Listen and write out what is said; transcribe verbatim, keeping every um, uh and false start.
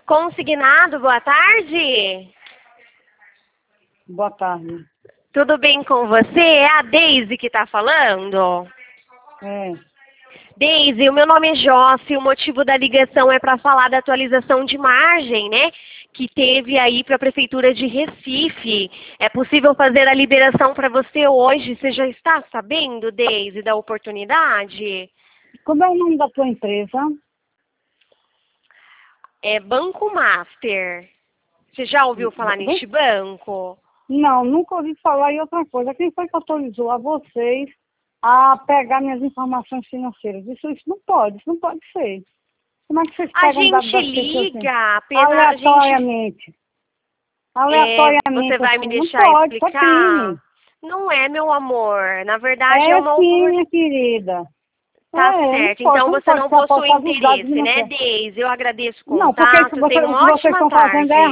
Consignado, boa tarde. Boa tarde. Tudo bem com você? É a Deise que está falando? É. Deise, o meu nome é Jossi, o motivo da ligação é para falar da atualização de margem, né? Que teve aí para a Prefeitura de Recife. É possível fazer a liberação para você hoje? Você já está sabendo, Deise, da oportunidade? Como é o nome da tua empresa? É Banco Master. Você já ouviu falar Bem- neste banco? Não, nunca ouvi falar em outra coisa. Quem foi que autorizou a vocês a pegar minhas informações financeiras? Isso, isso não pode, isso não pode ser. Como é que vocês A pegam dados gente das pessoas assim? liga, apenas a gente... Aleatoriamente. É, você Aleatoriamente, vai me assim. Não deixar pode, isso é explicar? crime. Não é, meu amor. Na verdade, é É uma sim, oportunidade. minha querida. Tá É, não certo. pode, Então você não você pode não ficar possui passando os dados interesse, de né, você. Deise? Eu agradeço o Não, porque isso contato. você- Tenha o que uma vocês ótima estão fazendo é tarde.